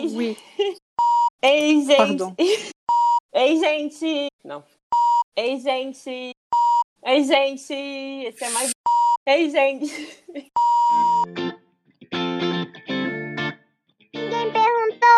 Oui. Ei, gente. Pardon. Ei, gente. Não. Ei, gente. Ei, gente. Esse é mais... Ei, gente. Ninguém perguntou!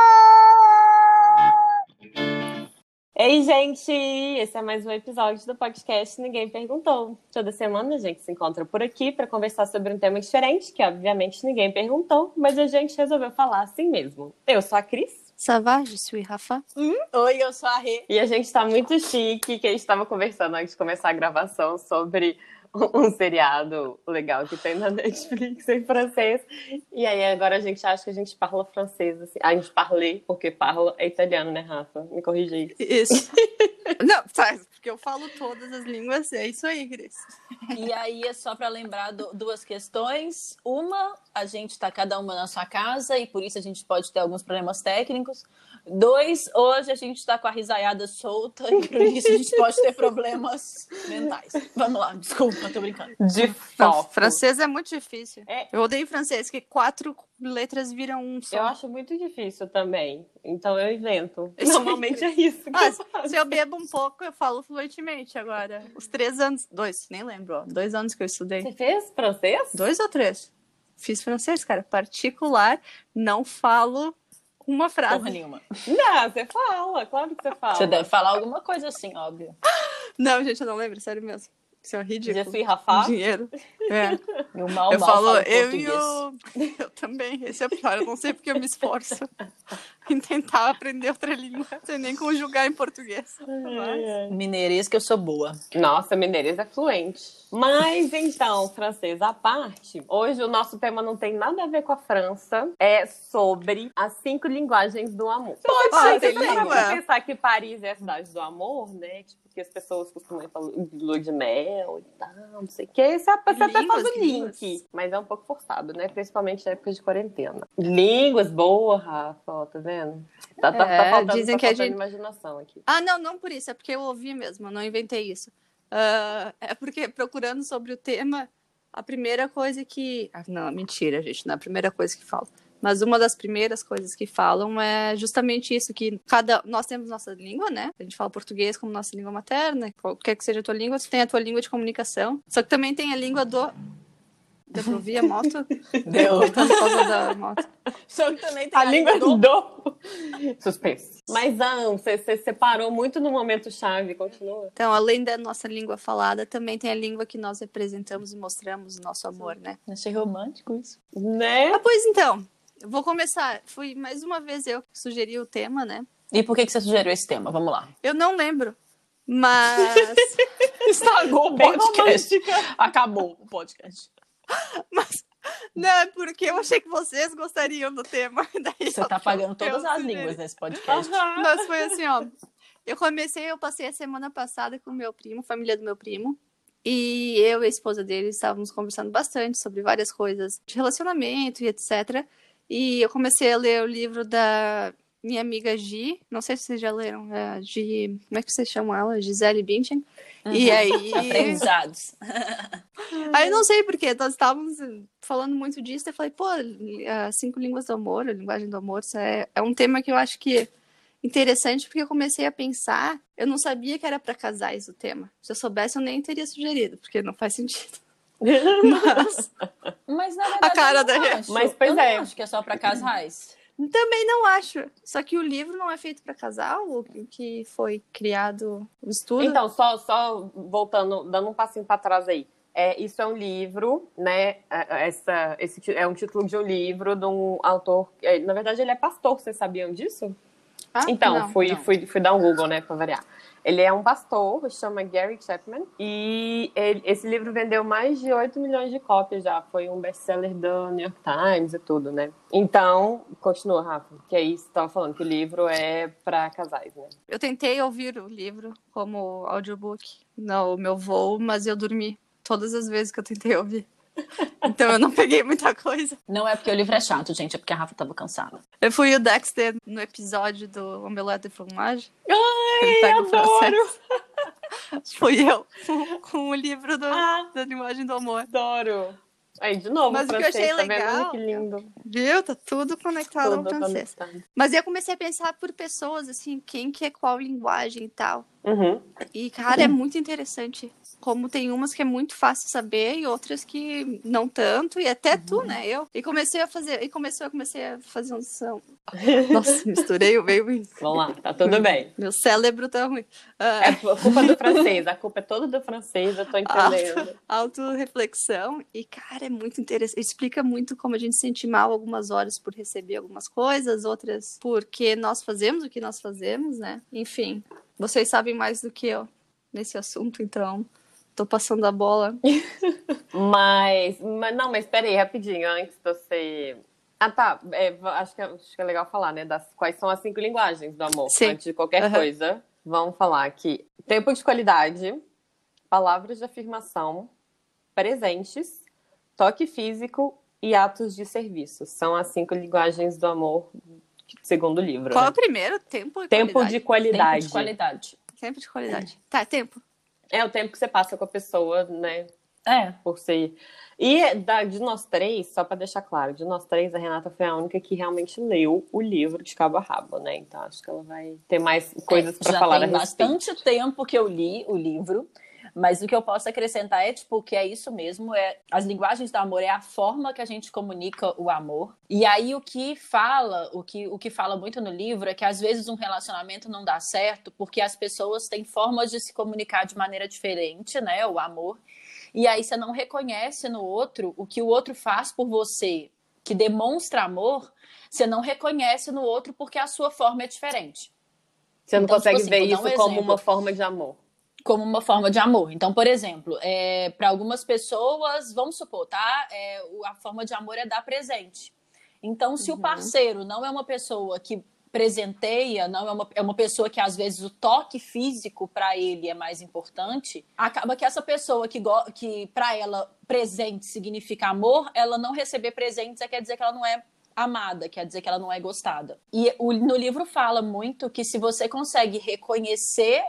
Ei, gente. Esse é mais um episódio do podcast Ninguém Perguntou. Toda semana a gente se encontra por aqui para conversar sobre um tema diferente, que obviamente ninguém perguntou, mas a gente resolveu falar assim mesmo. Eu sou a Cris. Ça va? Je suis Rafa. Oi, eu sou a Rê. E a gente tá muito chique, que a gente tava conversando antes de começar a gravação sobre um seriado legal que tem na Netflix em francês. E aí agora a gente acha que a gente parla francês, assim. A gente parle, porque parla é italiano, né, Rafa? Me corrija aí. Isso. Não, sabe, porque eu falo todas as línguas, é isso aí, Cris. E aí é só para lembrar duas questões. Uma, a gente tá cada uma na sua casa e por isso a gente pode ter alguns problemas técnicos. 2, hoje a gente tá com a risaiada solta e por isso a gente pode ter problemas mentais. Vamos lá, desculpa, tô brincando. De Não, foco. francês é muito difícil. É. Eu odeio francês, que 4 letras viram um só. Eu acho muito difícil também. Então eu invento. Isso. Normalmente é isso que eu faço. Se eu bebo um pouco, eu falo fluentemente agora. Os 3 anos... 2, nem lembro, ó. 2 anos que eu estudei. Você fez francês? 2 ou 3? Fiz francês, cara. Particular, não falo uma frase. Porra nenhuma. Não, você fala. Claro que você fala. Você deve falar alguma coisa assim, óbvio. Não, gente, eu não lembro, sério mesmo. Isso é ridículo. Je suis Rafa? Dinheiro. É. Eu mal Eu falo, eu português. e o... Eu também, esse é o pior. Eu não sei porque eu me esforço em tentar aprender outra língua, sem nem conjugar em português. Mas... Mineirês que eu sou boa. Nossa, mineirês é fluente. Mas então, francês à parte, hoje o nosso tema não tem nada a ver com a França. É sobre as 5 linguagens do amor. Pode ser, tem Você para língua. pra pensar que Paris é a cidade do amor, né? Tipo, que as pessoas costumam falar de lua de mel e tal, não sei o que. Você até faz o Línguas. link. Mas é um pouco forçado, né? Principalmente na época de quarentena. Línguas, boa, Rafa, ó, tá vendo? Tá faltando, dizem tá que a faltando gente... imaginação aqui. Ah, não por isso, é porque eu ouvi mesmo, eu não inventei isso. É porque procurando sobre o tema, a primeira coisa que... Ah, não, mentira, gente, não é a primeira coisa que falam. Mas uma das primeiras coisas que falam é justamente isso, que nós temos nossa língua, né? A gente fala português como nossa língua materna, qualquer que seja a tua língua, você tem a tua língua de comunicação. Só que também tem a língua do... Deu pra ouvir a moto? Deu. Por causa da moto. Só que também tem A língua do... Suspense. Mas, você separou muito no momento chave. Continua. Então, além da nossa língua falada, também tem a língua que nós representamos e mostramos o nosso amor, né? Achei romântico isso. Né? Ah, pois então, eu vou começar. Fui mais uma vez eu que sugeri o tema, né? E por que você sugeriu esse tema? Vamos lá. Eu não lembro, mas... Estragou o Bem podcast. romântica. Acabou o podcast. mas... Não, é porque eu achei que vocês gostariam do tema. Daí Você tá pagando todas as sugeri. línguas nesse podcast. Mas foi assim, ó. Eu passei a semana passada com o meu primo, família do meu primo. E eu e a esposa dele estávamos conversando bastante sobre várias coisas de relacionamento e etc. E eu comecei a ler o livro da minha amiga Gi. Não sei se vocês já leram. A Gi, como é que vocês chamam ela? Gisele Bündchen. E aí... Aprendizados. Aí eu não sei porque nós estávamos falando muito disso. Eu falei, pô, as 5 línguas do amor, a linguagem do amor, isso é um tema que eu acho que é interessante, porque eu comecei a pensar, eu não sabia que era para casais o tema. Se eu soubesse, eu nem teria sugerido, porque não faz sentido. Mas na verdade A cara eu não da- acho. Mas, pois eu é. não acho que é só pra casais. Também não acho. Só que o livro não é feito para casal, o que foi criado o estudo. Então, só voltando, dando um passinho para trás aí. Isso é um livro, né? Esse é um título de um livro de um autor. Na verdade, ele é pastor, vocês sabiam disso? Ah, Então, não. fui dar um Google, né, pra variar. Ele é um pastor, chama Gary Chapman, e esse livro vendeu mais de 8 milhões de cópias já. Foi um best-seller do New York Times e tudo, né? Então, continua, Rafa, que aí você tava falando que o livro é pra casais, né? Eu tentei ouvir o livro como audiobook no meu voo, mas eu dormi todas as vezes que eu tentei ouvir. Então eu não peguei muita coisa. Não é porque o livro é chato, gente, é porque a Rafa tava cansada. Eu fui o Dexter no episódio do Omelette de Fromage. Ele Ai, pega o adoro! francês. Fui eu com o livro da linguagem do amor. Adoro! Aí, de novo, Mas o que eu francês, achei tá vendo? legal, Olha que lindo. viu? Tá tudo conectado ao Tudo francês. conectado. Mas eu comecei a pensar por pessoas, assim, quem que é qual linguagem e tal. Uhum. E, cara, é muito interessante. Como tem umas que é muito fácil saber e outras que não tanto. E até tu, né? E comecei a fazer um som. Nossa, misturei o meio. Vamos lá, tá tudo bem. Meu cérebro tá ruim. É culpa do francês, a culpa é toda do francês, eu tô entendendo. Autoreflexão. E, cara, é muito interessante. Explica muito como a gente se sente mal algumas horas por receber algumas coisas, outras porque nós fazemos o que nós fazemos, né? Enfim, vocês sabem mais do que eu nesse assunto, então tô passando a bola. Mas peraí, rapidinho, antes de você... Ah, tá, acho que é legal falar, né, quais são as 5 linguagens do amor. Sim. Antes de qualquer coisa, vamos falar aqui. Tempo de qualidade, palavras de afirmação, presentes, toque físico e atos de serviço. São as 5 linguagens do amor, segundo o livro. Qual né? é o primeiro? Tempo e Tempo de qualidade. Tempo de qualidade. Tempo de qualidade. Tá, tempo. É o tempo que você passa com a pessoa, né? É. Por ser... E de nós 3, só pra deixar claro, de nós 3, a Renata foi a única que realmente leu o livro de cabo a rabo, né? Então acho que ela vai ter mais coisas pra falar a respeito. Já tem bastante tempo que eu li o livro, mas o que eu posso acrescentar é, tipo, que é isso mesmo, as linguagens do amor é a forma que a gente comunica o amor. E aí o que fala muito no livro é que às vezes um relacionamento não dá certo porque as pessoas têm formas de se comunicar de maneira diferente, né? O amor. E aí você não reconhece no outro o que o outro faz por você, que demonstra amor, você não reconhece no outro porque a sua forma é diferente. Você não Então, consegue tipo assim, ver vou dar isso um como exemplo. uma forma de amor. Como uma forma de amor. Então, por exemplo, para algumas pessoas, vamos supor, tá? A forma de amor é dar presente. Então, se o parceiro não é uma pessoa que presenteia, não é uma pessoa que às vezes o toque físico para ele é mais importante, acaba que essa pessoa que para ela presente significa amor, ela não receber presentes quer dizer que ela não é amada, quer dizer que ela não é gostada. E no livro fala muito que se você consegue reconhecer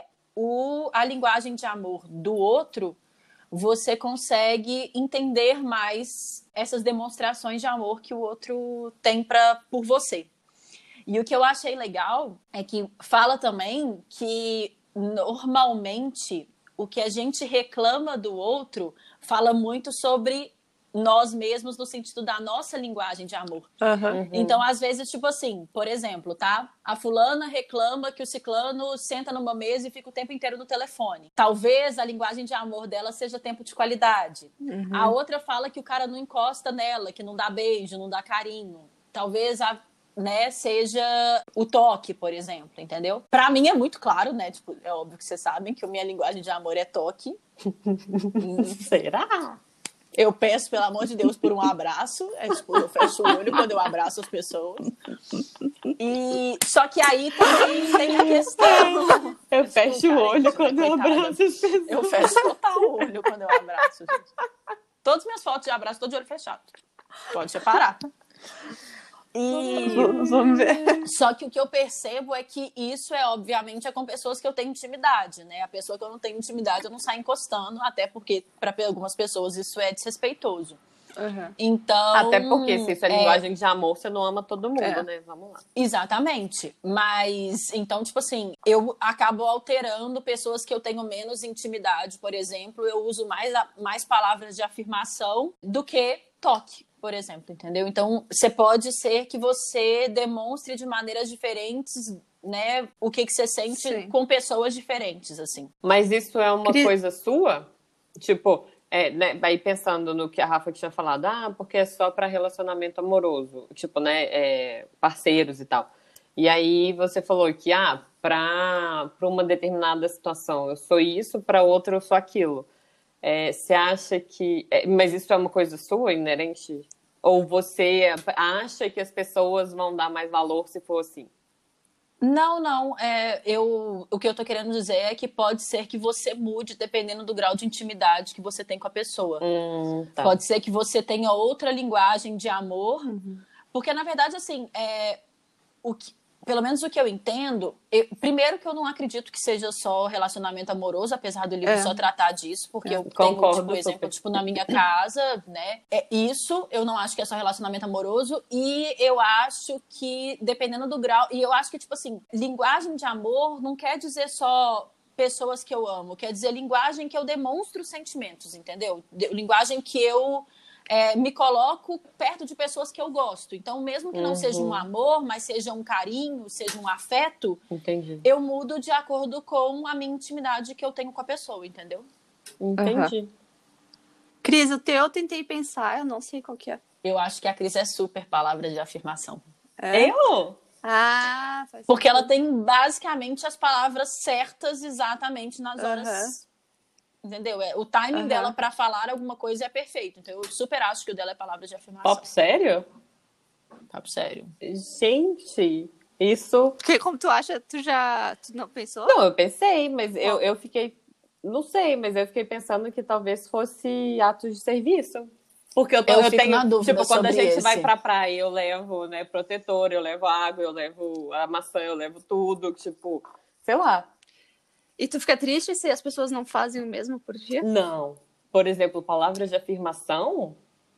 a linguagem de amor do outro, você consegue entender mais essas demonstrações de amor que o outro tem por você. E o que eu achei legal é que fala também que normalmente o que a gente reclama do outro fala muito sobre nós mesmos no sentido da nossa linguagem de amor. Então, às vezes, tipo assim, por exemplo, tá? A fulana reclama que o ciclano senta numa mesa e fica o tempo inteiro no telefone. Talvez a linguagem de amor dela seja tempo de qualidade. A outra fala que o cara não encosta nela, que não dá beijo, não dá carinho. Talvez seja o toque, por exemplo, entendeu? Pra mim é muito claro, né? Tipo, é óbvio que vocês sabem que a minha linguagem de amor é toque. Será? Eu peço, pelo amor de Deus, por um abraço. Tipo, eu fecho o olho quando eu abraço as pessoas. Só que aí também tem a questão. Eu fecho o olho quando eu abraço as pessoas. Eu fecho total o olho quando eu abraço, gente. Todas as minhas fotos de abraço, tô de olho fechado. Pode separar. Vamos ver. Só que o que eu percebo é que isso obviamente com pessoas que eu tenho intimidade, né? A pessoa que eu não tenho intimidade, eu não saio encostando, até porque para algumas pessoas isso é desrespeitoso. Então, até porque se isso é linguagem de amor, você não ama todo mundo, né? Vamos lá. Exatamente. Mas, então, tipo assim, eu acabo alterando pessoas que eu tenho menos intimidade, por exemplo, eu uso mais palavras de afirmação do que toque, por exemplo, entendeu? Então, pode ser que você demonstre de maneiras diferentes, né, o que você sente com pessoas diferentes, assim. Mas isso é uma coisa sua? Tipo, né, aí pensando no que a Rafa tinha falado, porque é só para relacionamento amoroso, tipo, né, parceiros e tal. E aí você falou que, para uma determinada situação eu sou isso, para outra eu sou aquilo. Você acha que... mas isso é uma coisa sua, inerente? Ou você acha que as pessoas vão dar mais valor se for assim? Não. O que eu tô querendo dizer é que pode ser que você mude dependendo do grau de intimidade que você tem com a pessoa. Tá. Pode ser que você tenha outra linguagem de amor. Porque, na verdade, assim, pelo menos o que eu entendo, primeiro que eu não acredito que seja só relacionamento amoroso, apesar do livro só tratar disso, porque eu tenho, tipo, exemplo, tipo, na minha casa, né? Isso, eu não acho que é só relacionamento amoroso, e eu acho que, dependendo do grau, e eu acho que, tipo assim, linguagem de amor não quer dizer só pessoas que eu amo, quer dizer linguagem que eu demonstro sentimentos, entendeu? Linguagem que eu me coloco perto de pessoas que eu gosto. Então, mesmo que não seja um amor, mas seja um carinho, seja um afeto, Entendi. Eu mudo de acordo com a minha intimidade que eu tenho com a pessoa, entendeu? Entendi. Cris, o teu eu tentei pensar, eu não sei qual que é. Eu acho que a Cris é super palavra de afirmação. Eu? Ah, faz Porque sentido. ela tem basicamente as palavras certas exatamente nas horas... Entendeu? O timing dela pra falar alguma coisa é perfeito. Então eu super acho que o dela é palavra de afirmação. Papo sério? Papo sério. Gente, isso... Porque como tu acha, tu não pensou? Não, eu pensei, mas eu fiquei... Não sei, mas eu fiquei pensando que talvez fosse atos de serviço. Porque eu fico tenho, na dúvida tipo, quando a sobre gente vai esse. pra praia, eu levo, né, protetor, eu levo água, eu levo a maçã, eu levo tudo, tipo, sei lá. E tu fica triste se as pessoas não fazem o mesmo por dia? Não. Por exemplo, palavras de afirmação,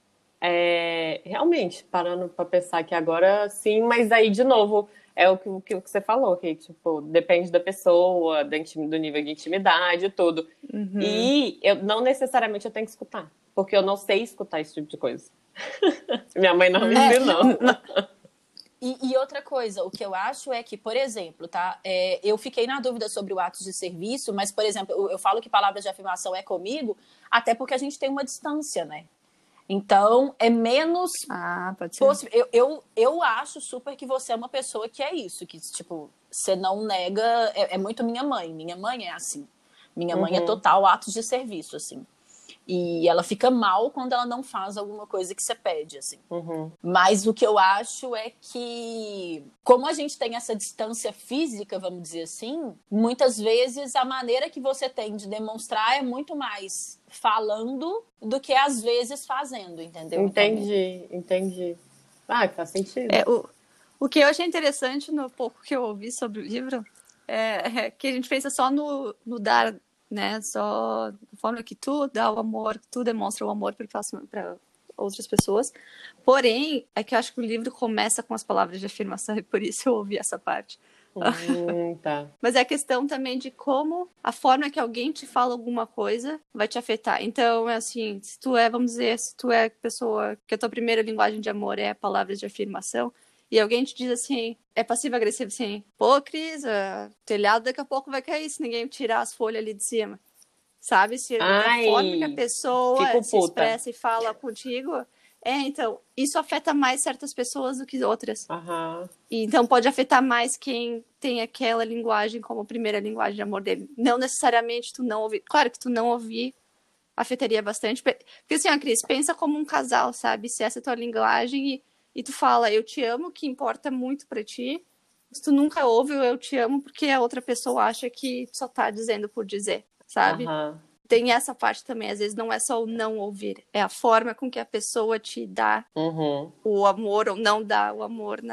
realmente, parando pra pensar que agora sim, mas aí, de novo, é o que você falou, que, tipo, depende da pessoa, do nível de intimidade e tudo. E não necessariamente eu tenho que escutar, porque eu não sei escutar esse tipo de coisa. Minha mãe não me ensinou. E outra coisa, o que eu acho é que, por exemplo, tá? Eu fiquei na dúvida sobre o ato de serviço, mas, por exemplo, eu falo que palavras de afirmação é comigo, até porque a gente tem uma distância, né? Então, é menos... pode ser. Eu acho super que você é uma pessoa que é isso, que, tipo, você não nega... É muito minha mãe. Minha mãe é assim. Minha mãe é total atos de serviço, assim. E ela fica mal quando ela não faz alguma coisa que você pede, assim. Mas o que eu acho é que, como a gente tem essa distância física, vamos dizer assim, muitas vezes a maneira que você tem de demonstrar é muito mais falando do que às vezes fazendo, entendeu? Entendi. Ah, faz sentido. O que eu achei interessante no pouco que eu ouvi sobre o livro é que a gente pensa só no dar, né? Só da forma que tu dá o amor, tu demonstra o amor para outras pessoas. Porém, é que eu acho que o livro começa com as palavras de afirmação e por isso eu ouvi essa parte. Tá. Mas é a questão também de como a forma que alguém te fala alguma coisa vai te afetar. Então, é assim, se tu é pessoa que a tua primeira linguagem de amor é palavras de afirmação, e alguém te diz assim, é passivo-agressivo assim, pô, Cris, o telhado daqui a pouco vai cair se ninguém tirar as folhas ali de cima. Sabe? Se a forma que a pessoa se expressa e fala contigo... então, isso afeta mais certas pessoas do que outras. E, então, pode afetar mais quem tem aquela linguagem como primeira linguagem de amor dele. Não necessariamente tu não ouvir. Claro que tu não ouvir afetaria bastante. Porque assim, Cris, pensa como um casal, sabe? Se essa é a tua linguagem e tu fala, eu te amo, que importa muito pra ti. Se tu nunca ouve o eu te amo, porque a outra pessoa acha que só tá dizendo por dizer, sabe? Tem essa parte também, às vezes não é só o não ouvir, é a forma com que a pessoa te dá o amor ou não dá o amor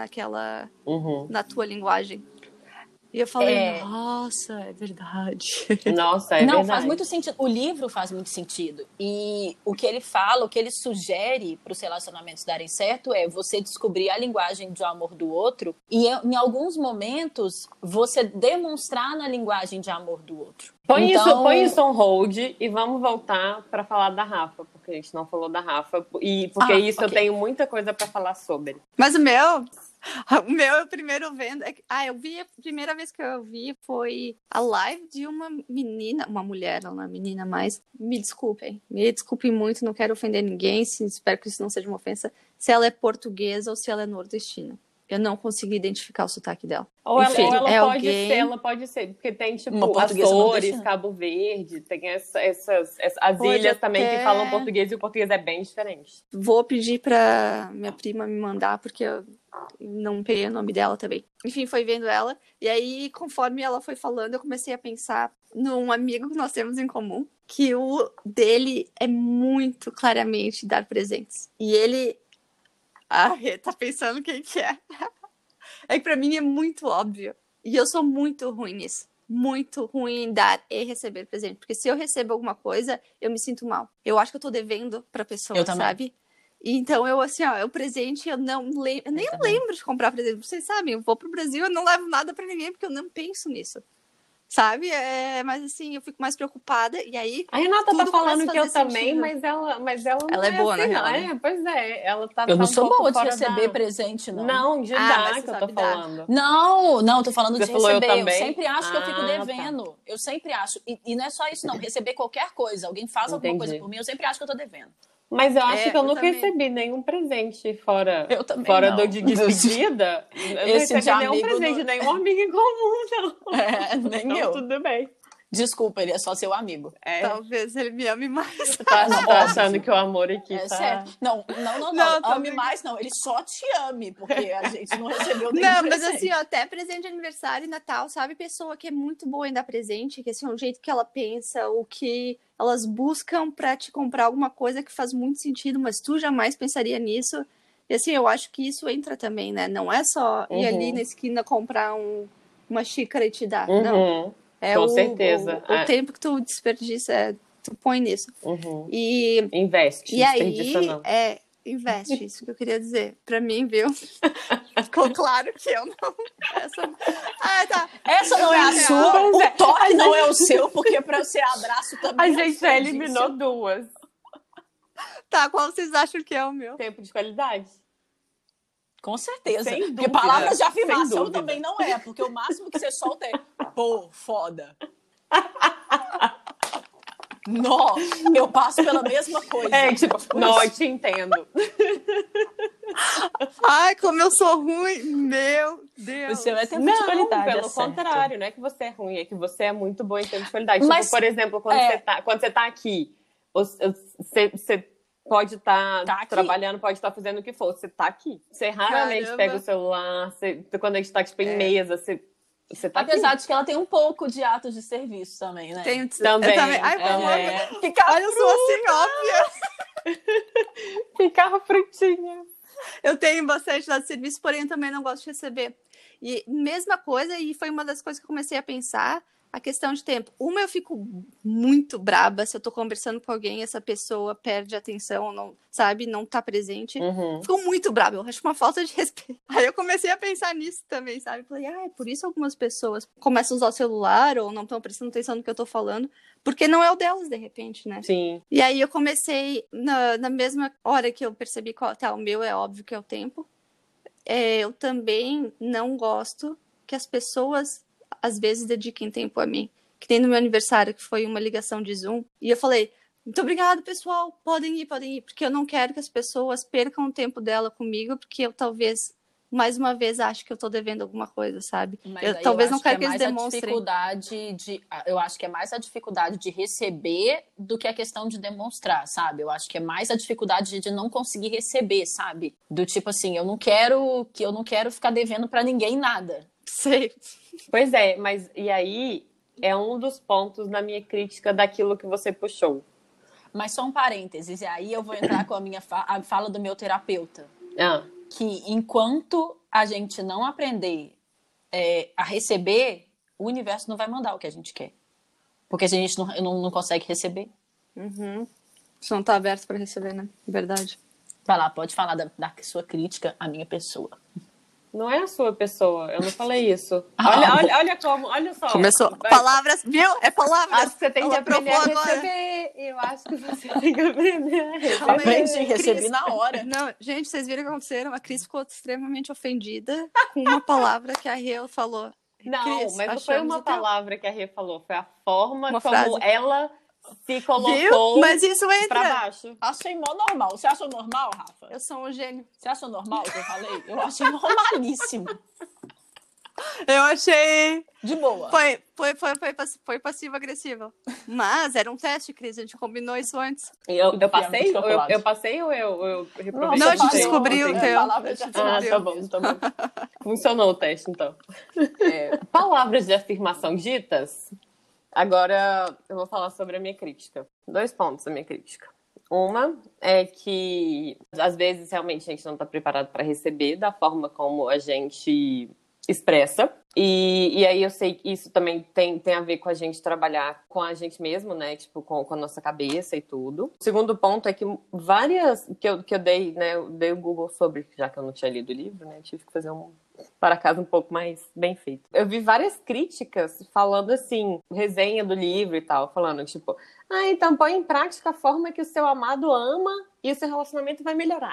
na tua linguagem. E eu falei, nossa, é verdade. Nossa, é verdade. Não, faz muito sentido. O livro faz muito sentido. E o que ele fala, o que ele sugere para os relacionamentos darem certo é você descobrir a linguagem de amor do outro e, em alguns momentos, você demonstrar na linguagem de amor do outro. Põe isso on hold e vamos voltar para falar da Rafa, porque a gente não falou da Rafa. E porque eu tenho muita coisa para falar sobre. Mas o meu eu primeiro vendo... eu vi, a primeira vez que eu vi foi a live de uma menina, uma mulher, não é menina mais. Me desculpem muito, não quero ofender ninguém, espero que isso não seja uma ofensa, se ela é portuguesa ou se ela é nordestina. Eu não consegui identificar o sotaque dela. Enfim, ela pode ser, porque tem tipo Açores, Cabo Verde, tem as ilhas também que falam português e o português é bem diferente. Vou pedir pra minha prima me mandar, porque eu não peguei o nome dela também. Enfim, foi vendo ela, e aí conforme ela foi falando, eu comecei a pensar num amigo que nós temos em comum, que o dele é muito claramente dar presentes. E ele... tá pensando quem que é. É que pra mim é muito óbvio. E eu sou muito ruim nisso. Muito ruim em dar e receber presente. Porque se eu recebo alguma coisa, eu me sinto mal. Eu acho que eu tô devendo pra pessoa, Eu também. sabe? E então eu, assim, ó, o presente eu não lembro. Eu nem lembro de comprar presente. Vocês sabem, eu vou pro Brasil, eu não levo nada pra ninguém, porque eu não penso nisso. Sabe? Mas assim, eu fico mais preocupada. E aí. A Renata tá tudo falando começa a que eu fazer também, sentido. mas ela não Ela é boa, assim, na não. real, né? Pois é, ela tá Eu não um sou pouco boa de fora receber da... presente, não. Não, de mas dar você que eu tô sabe dar. falando. Não, tô falando Você de falou eu receber. Eu também? sempre acho que eu fico Ah, devendo. Eu sempre acho. E não é só isso, não. Receber qualquer coisa. Alguém faz alguma coisa Entendi. por mim, eu sempre acho que eu tô devendo. Mas eu acho que eu eu nunca também. recebi nenhum presente fora, Eu também fora não. do de despedida. Eu não Esse recebi de nenhum amigo presente, não- nenhum amigo em comum, não. Nem Então, eu. tudo bem. Desculpa, ele é só seu amigo. Talvez ele me ame mais. Tá, Não, tá óbvio. achando que o amor aqui É tá... sério. Não. Não, tô Ame brincando. mais, não. Ele só te ame, porque a gente não recebeu nenhum Não, mas presente. assim, ó, até presente de aniversário e Natal, sabe? Pessoa que é muito boa em dar presente, que assim, o jeito que ela pensa, o que elas buscam pra te comprar alguma coisa que faz muito sentido, mas tu jamais pensaria nisso. E assim, eu acho que isso entra também, né? Não é só ir ali na esquina comprar uma xícara e te dar. Não. Uhum, É com o certeza. o tempo que tu desperdiça, tu põe nisso. Uhum. E Investe, desperdiça aí, não. investe, isso que eu queria dizer. Pra mim, viu? Ficou claro que eu não. Tá. Essa não é a Real. sua, Pois é. o toque não é o seu, porque pra ser abraço também A é gente já desperdício. eliminou duas. Tá, qual vocês acham que é o meu? Tempo de qualidade. Com certeza. Sem Porque dúvida, palavras de sem afirmação dúvida. também não é, porque o máximo que você solta é pô, foda. Nó, eu passo pela mesma coisa. É, tipo, não, eu te entendo. Ai, como eu sou ruim! Meu Deus! O seu é tempo de Não, qualidade. pelo é certo. contrário, não é que você é ruim, é que você é muito boa em tempo de qualidade. Mas, tipo, por exemplo, quando você tá aqui, você pode estar Tá aqui. trabalhando, pode estar fazendo o que for, você tá aqui. Você raramente Caramba. pega o celular, quando a gente tá tipo, em mesa, você tá Apesar aqui. de que ela tem um pouco de atos de serviço também, né? Tenho Também, eu também. Ai, vamos lá. Olha, eu sou assim, óbvia. Ficar frutinha. Eu tenho bastante dado serviço, porém eu também não gosto de receber. E mesma coisa, e foi uma das coisas que eu comecei a pensar, a questão de tempo. Uma, eu fico muito braba se eu tô conversando com alguém e essa pessoa perde a atenção, não, sabe, não tá presente. Uhum. Fico muito braba, eu acho uma falta de respeito. Aí eu comecei a pensar nisso também, sabe? Falei, é por isso algumas pessoas começam a usar o celular ou não estão prestando atenção no que eu tô falando, porque não é o delas, de repente, né? Sim. E aí eu comecei, na mesma hora que eu percebi qual tá, o meu é óbvio que é o tempo. Eu também não gosto que as pessoas, às vezes, dediquem tempo a mim. Que tem no meu aniversário, que foi uma ligação de Zoom. E eu falei, muito obrigada, pessoal, podem ir. Porque eu não quero que as pessoas percam o tempo dela comigo, porque eu talvez, mais uma vez, acho que eu tô devendo alguma coisa, sabe? Mas aí talvez eu não acho quero que que é eles mais a demonstrem. dificuldade de. Eu acho que é mais a dificuldade de receber do que a questão de demonstrar, sabe? Eu acho que é mais a dificuldade de não conseguir receber, sabe? Do tipo assim, eu não quero ficar devendo pra ninguém nada. Sei. Pois é, mas e aí é um dos pontos na minha crítica daquilo que você puxou. Mas só um parênteses, e aí eu vou entrar com a fala do meu terapeuta. Ah, Que enquanto a gente não aprender a receber, o universo não vai mandar o que a gente quer. Porque a gente não consegue receber. Uhum. Você não tá aberto pra receber, né? Verdade. Vai lá, pode falar da sua crítica à minha pessoa. não é a sua pessoa, eu não falei isso. Ah, Olha só. Começou. Palavras, viu? É palavras. Acho que você tem que Ela aprender a provou agora. receber. Eu acho que você tem que aprender a receber. Aprendi, Cris. recebi na hora. Não, gente, vocês viram o que aconteceu? A Cris ficou extremamente ofendida com uma palavra que a Riel falou. Não, Cris, mas não foi achamos uma o teu. palavra que a Rê falou, foi a forma Uma como frase. ela se colocou Viu? Mas isso pra entra. baixo. Achei mó normal. Você achou normal, Rafa? Eu sou um gênio. Você achou normal o que eu falei? Eu achei normalíssimo. Eu achei. De boa. Foi passivo-agressivo. Mas era um teste, Cris. A gente combinou isso antes. Eu Tudo passei? fiambre de chocolate. Eu passei ou eu reprovei? Não, a gente Passei. descobriu o Entendi. teu. Palavra de A gente Ah, descobriu. tá bom. Funcionou o teste, então. Palavras de afirmação ditas. Agora eu vou falar sobre a minha crítica. 2 pontos da minha crítica. Uma é que, às vezes, realmente a gente não está preparado para receber da forma como a gente expressa. E aí eu sei que isso também tem a ver com a gente trabalhar com a gente mesmo, né? Tipo, com a nossa cabeça e tudo. O segundo ponto é que várias que eu dei, né? Eu dei o Google sobre, já que eu não tinha lido o livro, né? Tive que fazer um para casa um pouco mais bem feito. Eu vi várias críticas falando assim, resenha do livro e tal, falando tipo, então põe em prática a forma que o seu amado ama e o seu relacionamento vai melhorar.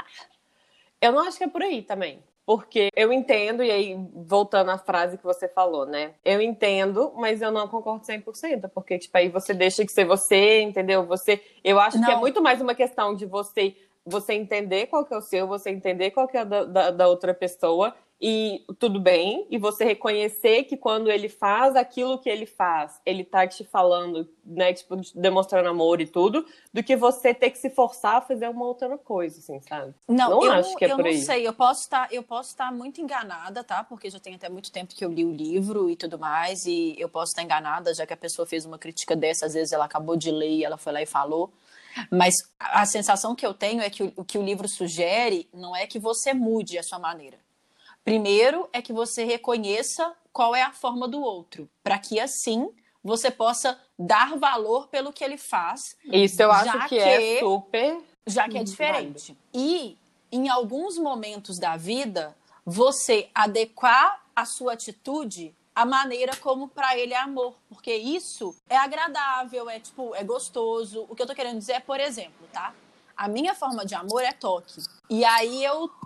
Eu não acho que é por aí também. Porque eu entendo, e aí, voltando à frase que você falou, né? Eu entendo, mas eu não concordo 100%, porque, tipo, aí você deixa de ser você, entendeu? Eu acho que é muito mais uma questão de você entender qual que é o seu, você entender qual que é da outra pessoa, e tudo bem, e você reconhecer que quando ele faz aquilo que ele faz, ele tá te falando, né, tipo, demonstrando amor e tudo, do que você ter que se forçar a fazer uma outra coisa, assim, sabe? Não, eu acho que é por aí. não sei, eu posso estar muito enganada, tá? Porque já tem até muito tempo que eu li o livro e tudo mais, e eu posso estar enganada, já que a pessoa fez uma crítica dessa, às vezes ela acabou de ler e ela foi lá e falou. Mas a sensação que eu tenho é que o que o livro sugere não é que você mude a sua maneira. Primeiro é que você reconheça qual é a forma do outro, para que assim você possa dar valor pelo que ele faz. Isso eu acho que é super... Já que é diferente. E, em alguns momentos da vida, você adequar a sua atitude à maneira como para ele é amor. Porque isso é agradável, é gostoso. O que eu tô querendo dizer é, por exemplo, tá? A minha forma de amor é toque. E aí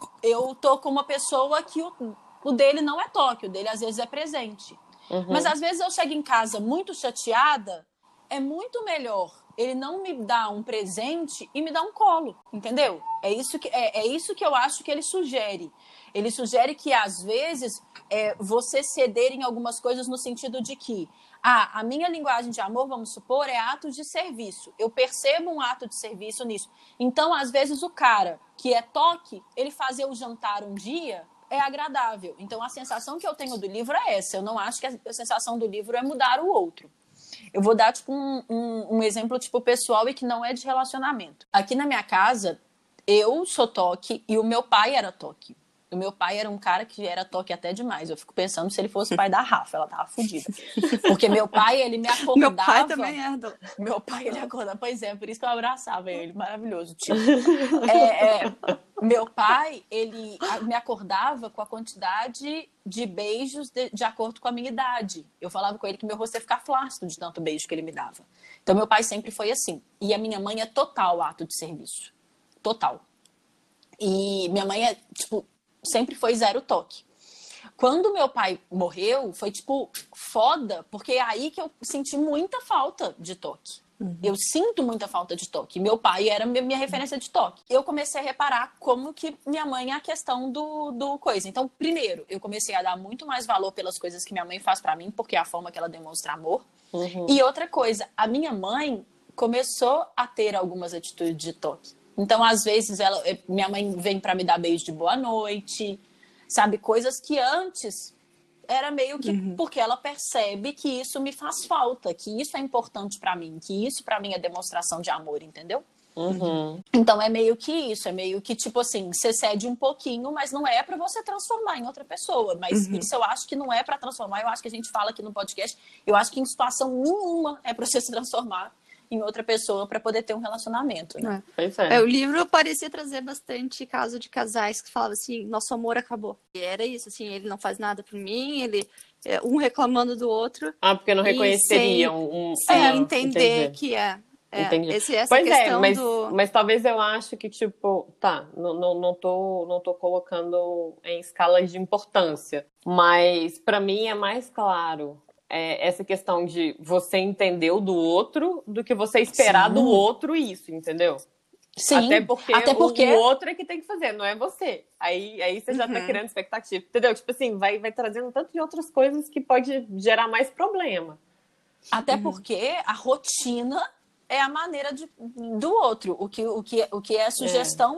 eu tô com uma pessoa que o dele não é toque, o dele às vezes é presente. Uhum. Mas às vezes eu chego em casa muito chateada, é muito melhor ele não me dá um presente e me dá um colo, entendeu? É isso que eu acho que ele sugere. Ele sugere que, às vezes, você ceder em algumas coisas no sentido de que a minha linguagem de amor, vamos supor, é ato de serviço. Eu percebo um ato de serviço nisso. Então, às vezes, o cara que é toque, ele fazer o jantar um dia é agradável. Então, a sensação que eu tenho do livro é essa. Eu não acho que a sensação do livro é mudar o outro. Eu vou dar, tipo, um exemplo, tipo, pessoal e que não é de relacionamento. Aqui na minha casa, eu sou toque e o meu pai era toque. O meu pai era um cara que era toque até demais. Eu fico pensando se ele fosse o pai da Rafa, ela tava fodida. Porque meu pai, ele me acordava... Meu pai também é. Meu pai, ele acordava... Pois é, por isso que eu abraçava ele. Maravilhoso, tio. Meu pai, ele me acordava com a quantidade de beijos de acordo com a minha idade. Eu falava com ele que meu rosto ia ficar flácido de tanto beijo que ele me dava. Então, meu pai sempre foi assim. E a minha mãe é total ato de serviço. Total. E minha mãe é, tipo... sempre foi zero toque. Quando meu pai morreu, foi, tipo, foda, porque é aí que eu senti muita falta de toque. Uhum. Eu sinto muita falta de toque. Meu pai era minha referência de toque. Eu comecei a reparar como que minha mãe é a questão do coisa. Então, primeiro, eu comecei a dar muito mais valor pelas coisas que minha mãe faz pra mim, porque é a forma que ela demonstra amor. Uhum. E outra coisa, a minha mãe começou a ter algumas atitudes de toque. Então, às vezes, minha mãe vem pra me dar beijo de boa noite, sabe? Coisas que antes era meio que porque ela percebe que isso me faz falta, que isso é importante pra mim, que isso pra mim é demonstração de amor, entendeu? Uhum. Então, é meio que isso, é meio que, tipo assim, você cede um pouquinho, mas não é pra você transformar em outra pessoa. Mas isso eu acho que não é pra transformar, eu acho que a gente fala aqui no podcast, eu acho que em situação nenhuma é pra você se transformar em outra pessoa para poder ter um relacionamento, né? O livro parecia trazer bastante caso de casais que falavam assim, nosso amor acabou. E era isso, assim, ele não faz nada por mim, ele um reclamando do outro. Porque não reconheceriam sem entender entendi. Que Entendi. Essa pois questão mas talvez eu acho que, tipo, não tô colocando em escalas de importância, mas para mim é mais claro essa questão de você entender o do outro do que você esperar do outro isso, entendeu? Sim. Até porque o outro é que tem que fazer, não é você. Aí você já tá criando expectativa, entendeu? Tipo assim, vai trazendo tanto de outras coisas que pode gerar mais problema. Até porque a rotina é a maneira do outro. O que é a sugestão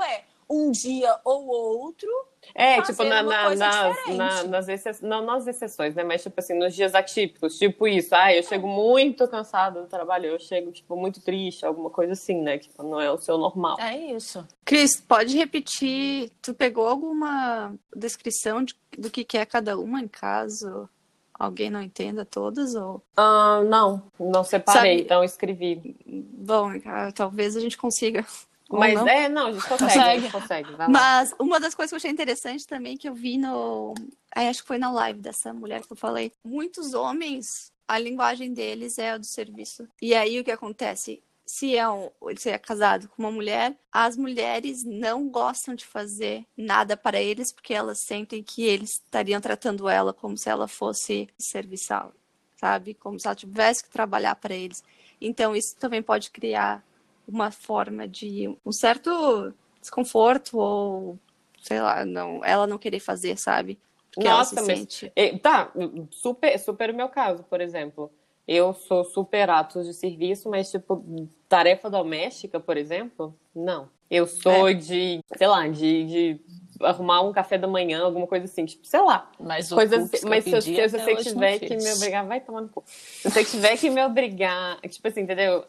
um dia ou outro. Tipo, fazer uma coisa diferente. não nas exceções, né? Mas, tipo assim, nos dias atípicos, tipo isso. Eu chego muito cansada do trabalho, eu chego, tipo, muito triste, alguma coisa assim, né? Que tipo, não é o seu normal. É isso. Cris, pode repetir? Tu pegou alguma descrição do que é cada uma, em caso alguém não entenda todas? Ou... Não separei, Sabe- então escrevi. Bom, talvez a gente consiga. Ou Mas, não. a gente consegue, a gente consegue. Vai lá. Mas uma das coisas que eu achei interessante também, que eu vi acho que foi na live dessa mulher que eu falei. Muitos homens, a linguagem deles é a do serviço. E aí o que acontece? Se é casado com uma mulher, as mulheres não gostam de fazer nada para eles, porque elas sentem que eles estariam tratando ela como se ela fosse serviçal, sabe? Como se ela tivesse que trabalhar para eles. Então isso também pode criar uma forma de um certo desconforto ou, sei lá, ela não querer fazer, sabe? Porque Nossa, ela se mas sente... super o meu caso, por exemplo. Eu sou super atos de serviço, mas, tipo, tarefa doméstica, por exemplo, não. Eu sou de, sei lá, de arrumar um café da manhã, alguma coisa assim, tipo, sei lá. Mas Coisas, mas se se você tiver que me obrigar, vai tomar no cu. Se você tiver que me obrigar, tipo assim, entendeu?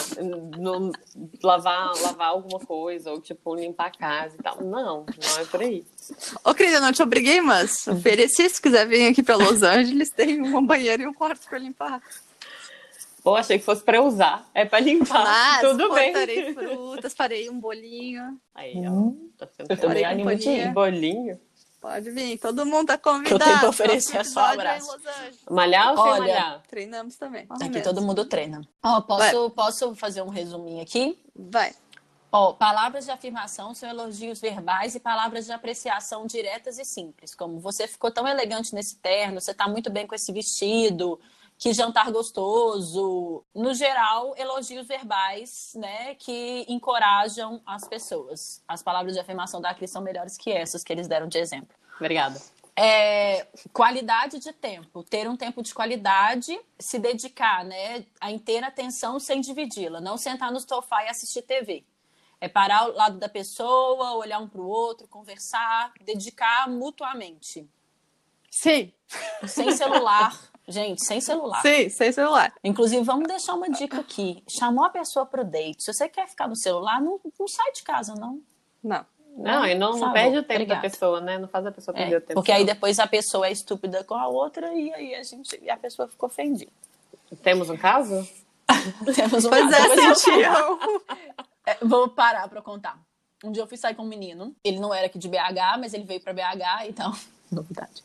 Lavar alguma coisa, ou tipo, limpar a casa e tal. Não é por aí. Ô, Cris, eu não te obriguei, mas ofereci, se quiser vir aqui pra Los Angeles, tem um banheiro e um quarto pra limpar. Pô, achei que fosse pra usar. É pra limpar. Mas Tudo bem. cortarei frutas, farei um bolinho. Aí, ó. Tá Eu também Farei animo de companhia. ir. Bolinho. Pode vir, todo mundo tá Que eu convidado. tenho pra oferecer é só Próximo episódio é em abraço. Los Angeles. Malhar ou sem Olha, malhar? Treinamos também. Aqui todo mundo treina. Posso fazer um resuminho aqui? Vai. Palavras de afirmação são elogios verbais e palavras de apreciação diretas e simples, como você ficou tão elegante nesse terno, você tá muito bem com esse vestido, que jantar gostoso. No geral, elogios verbais, né, que encorajam as pessoas. As palavras de afirmação da Cris são melhores que essas que eles deram de exemplo. Obrigada. Qualidade de tempo, ter um tempo de qualidade, se dedicar, né, a inteira atenção sem dividi-la, não sentar no sofá e assistir TV. É parar ao lado da pessoa, olhar um para o outro, conversar, dedicar mutuamente. Sim. Sem celular. Gente, sem celular. Sim, sem celular. Inclusive, vamos deixar uma dica aqui. Chamou a pessoa pro date. Se você quer ficar no celular, não sai de casa, não. Não, e não perde o tempo da pessoa, né? Não faz a pessoa perder o tempo. Porque aí depois a pessoa é estúpida com a outra e aí a pessoa ficou ofendida. Temos um caso? Temos um Pois caso. sentiam. Vou parar pra contar. Um dia eu fui sair com um menino. Ele não era aqui de BH, mas ele veio pra BH, então... Novidade.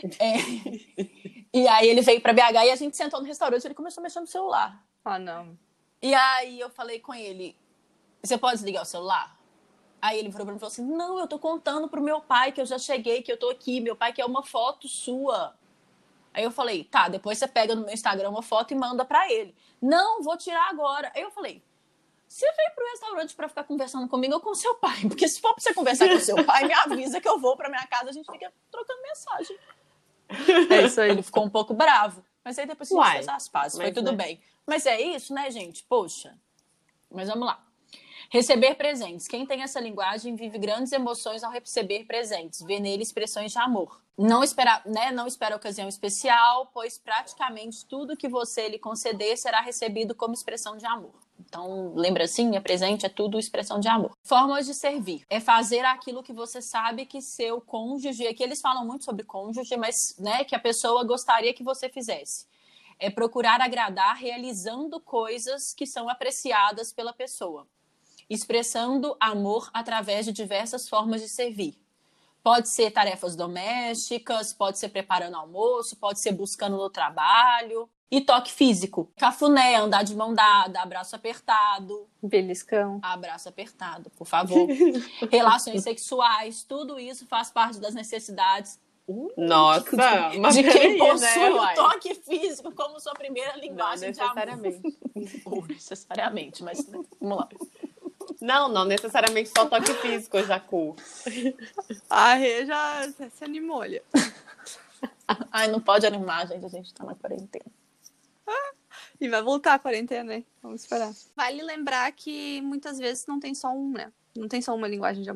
E aí ele veio pra BH e a gente sentou no restaurante e ele começou a mexer no celular. Ah, não. E aí eu falei com ele, você pode desligar o celular? Aí ele virou pra mim e falou assim, não, eu tô contando pro meu pai que eu já cheguei, que eu tô aqui, meu pai quer uma foto sua. Aí eu falei, tá, depois você pega no meu Instagram uma foto e manda pra ele. Não, vou tirar agora. Aí eu falei, você veio pro restaurante pra ficar conversando comigo ou com seu pai? Porque se for pra você conversar com seu pai, me avisa que eu vou pra minha casa, a gente fica trocando mensagem. É isso aí. Ele ficou um pouco bravo. Mas aí depois a gente fez as pazes, foi mas, tudo né? bem. Mas é isso, né, gente? Poxa. Mas vamos lá. Receber presentes. Quem tem essa linguagem vive grandes emoções ao receber presentes, vê nele expressões de amor. Não espera, né? Não espera ocasião especial, pois praticamente tudo que você lhe conceder será recebido como expressão de amor. Então, lembrancinha, presente é tudo expressão de amor. Formas de servir. É fazer aquilo que você sabe que seu cônjuge... Aqui eles falam muito sobre cônjuge, mas né, que a pessoa gostaria que você fizesse. É procurar agradar realizando coisas que são apreciadas pela pessoa. Expressando amor através de diversas formas de servir. Pode ser tarefas domésticas, pode ser preparando almoço, pode ser buscando no trabalho. E toque físico. Cafuné, andar de mão dada, abraço apertado. Beliscão. Abraço apertado, por favor. Relações sexuais, tudo isso faz parte das necessidades Nossa, mas de quem peraí, possui né, o uai? toque físico como sua primeira Não linguagem de amor. necessariamente. Ou necessariamente, mas vamos lá. Não necessariamente só toque físico, Jacu. A Rê já se animou, olha. Ai, não pode animar, gente, a gente tá na quarentena. E vai voltar a quarentena, hein? Vamos esperar. Vale lembrar que muitas vezes não tem só um, né? Não tem só uma linguagem de amor.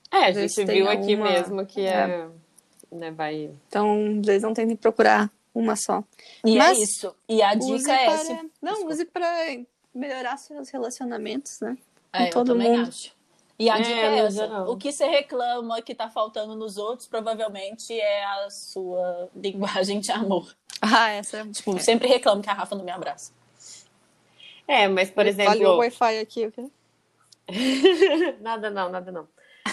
A Ver se gente tem viu aqui alguma- mesmo que né, vai... Então, vocês não tentem procurar uma só. E Mas é isso. E a Use dica é para... esse. Não, Desculpa. use para melhorar seus relacionamentos, né? Com Eu todo também mundo. acho. E a dica é no essa. geral. O que você reclama que tá faltando nos outros, provavelmente é a sua linguagem de amor. Ah, essa é... Tipo, sempre reclamo que a Rafa não me abraça. Mas por exemplo... Falhou o Wi-Fi aqui, o quê? Nada não.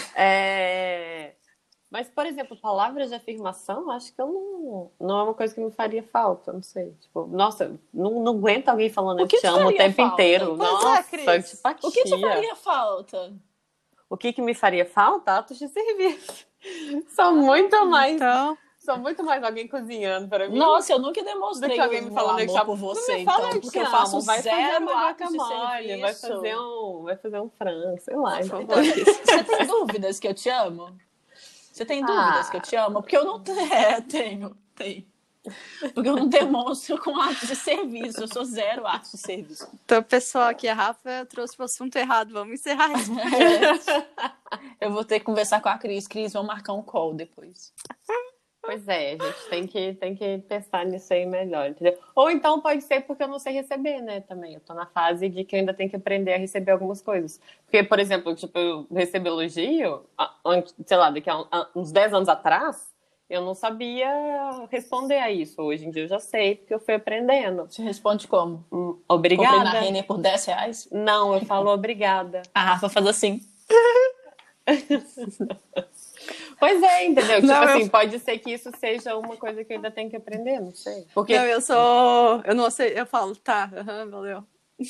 Mas, por exemplo, palavras de afirmação, acho que eu não é uma coisa que me faria falta, não sei. Tipo, nossa, não aguento alguém falando O eu que te amo o faria tempo falta? inteiro. Pois é, Nossa, Cris. antipatia. O que te faria falta? O que me faria falta? Atos de serviço. São muito mais alguém cozinhando para mim. Nossa, eu nunca do demonstrei que alguém me meu falando amor que por você, não me fala então. eu Porque te eu faço amo, vai fazer zero uma atos de guacamole, vai serviço. fazer um frango, sei lá. Então, Então, você tem dúvidas que eu te amo? Você tem dúvidas que eu te amo? Porque eu não tenho. Porque eu não demonstro com atos de serviço. Eu sou zero atos de serviço. Então, pessoal, aqui a Rafa trouxe o assunto errado. Vamos encerrar isso. Eu vou ter que conversar com a Cris. Cris, vamos marcar um call depois. Pois é, a gente tem que pensar nisso aí melhor, entendeu? Ou então pode ser porque eu não sei receber, né, também. Eu tô na fase de que eu ainda tenho que aprender a receber algumas coisas. Porque, por exemplo, tipo, eu recebo elogio, sei lá, daqui a uns 10 anos atrás, eu não sabia responder a isso. Hoje em dia eu já sei, porque eu fui aprendendo. Você responde como? Comprei na Obrigada. Renner por R$10? Não, eu falo obrigada. A Rafa faz assim. Pois é, entendeu? Tipo Não, assim, pode ser que isso seja uma coisa que eu ainda tenho que aprender, não sei. Porque Não, eu não sei, eu falo, tá, valeu.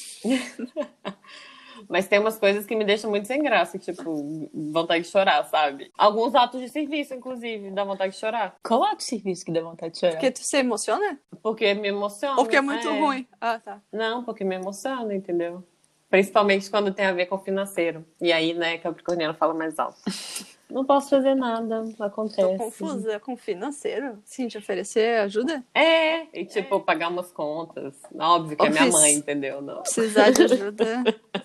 Mas tem umas coisas que me deixam muito sem graça, tipo, vontade de chorar, sabe? Alguns atos de serviço, inclusive, dá vontade de chorar. Qual ato de serviço que dá vontade de chorar? Porque tu se emociona? Porque me emociona. Ou porque é muito ruim? Ah, tá. Não, porque me emociona, entendeu? Principalmente quando tem a ver com o financeiro. E aí, né, Capricorniano fala mais alto. Não posso fazer nada, acontece. Tô confusa com financeiro. Sim, te oferecer ajuda? E tipo, pagar umas contas. Óbvio que é minha mãe, entendeu? Não. Precisar de ajuda.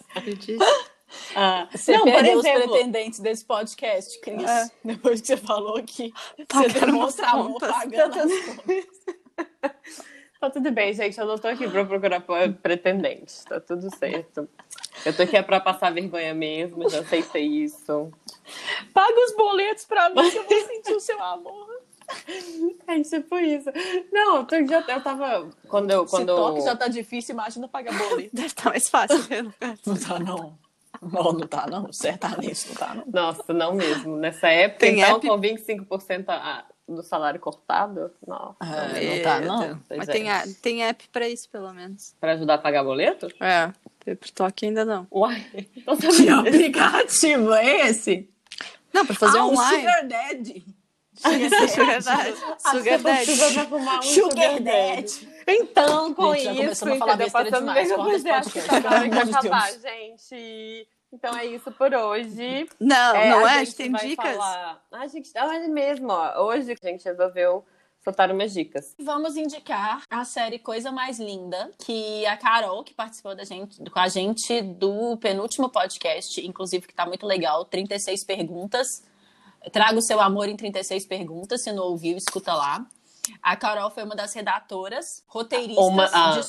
Você não, perdeu por exemplo, os pretendentes desse podcast, Cris. Depois que você falou que você Pagaram demonstra as amor contas. pagando as contas. Tá tudo bem, gente. Eu não tô aqui pra procurar pretendentes. Tá tudo certo. Eu tô aqui pra passar vergonha mesmo. Já aceitei isso. Paga os boletos pra mim que eu vou sentir o seu amor. É tipo isso. Não, eu tava... Se toque já tá difícil, imagina pagar boleto. Deve estar mais fácil. Não tá, não. Não tá, não. Certamente não tá, não. Nossa, não mesmo. Nessa época, Tem então, app? com 25% do salário cortado, não. Não tá, não. Mas Pois tem app pra isso, pelo menos. Pra ajudar a pagar boleto? Pro toque ainda não. Uai, então Que sabe. aplicativo é esse? Não, pra fazer um online. Sugar Daddy. Sugar Daddy. Sugar Daddy. Vai arrumar um Sugar Daddy. Então, com Gente, já isso, começamos a falar entendeu? besteira Passando demais. bem Corta esse que acho que podcast, tá na hora de pelo amor de acabar, Deus. gente. Então é isso por hoje. Não, não a é? gente Tem vai dicas? falar... A gente... É mesmo, ó. Hoje a gente resolveu soltar umas dicas. Vamos indicar a série Coisa Mais Linda, que a Carol, que participou com a gente do penúltimo podcast, inclusive que tá muito legal, 36 perguntas. Traga o seu amor em 36 perguntas, se não ouviu, escuta lá. A Carol foi uma das redatoras, roteiristas.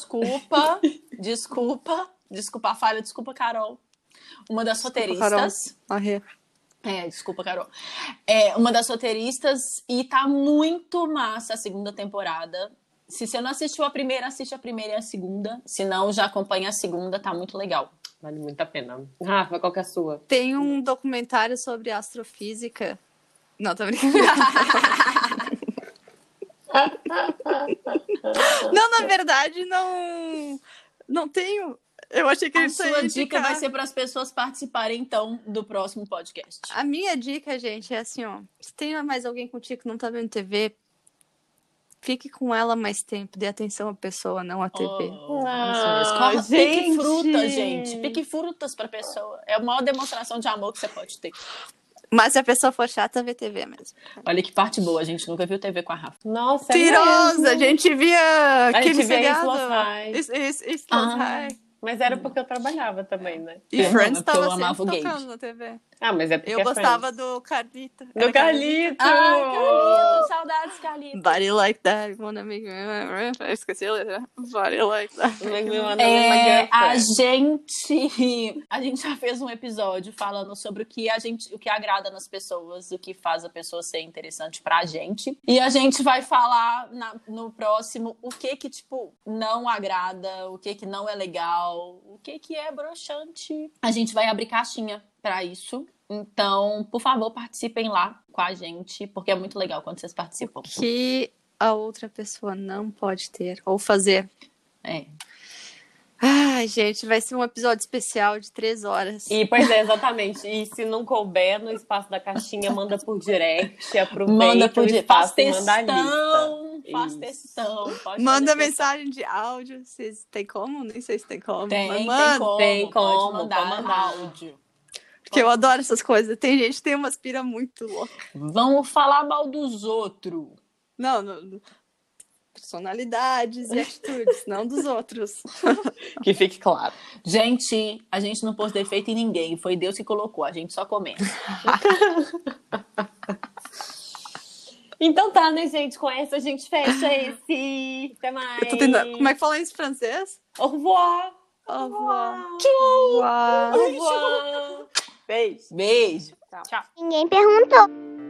Desculpa a falha, desculpa, Carol. Uma das roteiristas. Desculpa, Carol. Uma das roteiristas e tá muito massa a segunda temporada. Se você não assistiu a primeira, assiste a primeira e a segunda. Se não, já acompanha a segunda, tá muito legal. Vale muito a pena. Rafa, qual que é a sua? Tem um documentário sobre astrofísica. Não, tô brincando. Não, na verdade, não tenho. Eu achei que A ele sua dica vai ser para as pessoas participarem, então, do próximo podcast. A minha dica, gente, é assim, ó. Se tem mais alguém contigo que não tá vendo TV, fique com ela mais tempo. Dê atenção à pessoa, não à TV. Pique fruta, gente. Pique frutas pra pessoa. É a maior demonstração de amor que você pode ter. Mas se a pessoa for chata, vê TV mesmo. Olha que parte boa, a gente nunca viu TV com a Rafa. Nossa, Tirosa! A gente via aquele seriado. Slow High. Slow High. Mas era porque eu trabalhava também, né? E Eu Friends não, porque eu tava amava sempre o Gabe. tocando na TV. Ah, mas é porque Eu é gostava Friends. do Carlito. Do Carlito! Ai, Carlito, saudades, Carlito. Body like that, wanna make me... Esqueci a letra. Body like that. Make me wanna be my girlfriend. A gente já fez um episódio falando sobre o que agrada nas pessoas, o que faz a pessoa ser interessante pra gente. E a gente vai falar no próximo o que tipo, não agrada, o que não é legal, o que é broxante. A gente vai abrir caixinha pra isso. Então, por favor, participem lá com a gente, porque é muito legal quando vocês participam. Que a outra pessoa não pode ter ou fazer. É. Ai, gente, vai ser um episódio especial de 3 horas. E, pois é, exatamente. E se não couber no espaço da caixinha, manda por direct, aproveita Manda por o direct. espaço Faz e manda a textão. lista. Faz Isso. textão. Pode Manda fazer mensagem de áudio. Vocês tem como? Nem sei se tem como. Tem, mas tem manda. como. Tem como, Pode mandar, pode mandar. áudio. Porque eu adoro essas coisas. Tem gente que tem umas pira muito louca. Vamos falar mal dos outros. Não. Personalidades e atitudes, não dos outros. Que fique claro. Gente, a gente não pôs defeito em ninguém. Foi Deus que colocou. A gente só comenta. Então tá, né, gente? Com essa a gente fecha esse. Até mais. Eu tô tentando... Como é que fala isso em francês? Au revoir. Au revoir. Tchau. Au revoir. Au revoir. Beijo. Beijo. Tchau. Ninguém perguntou.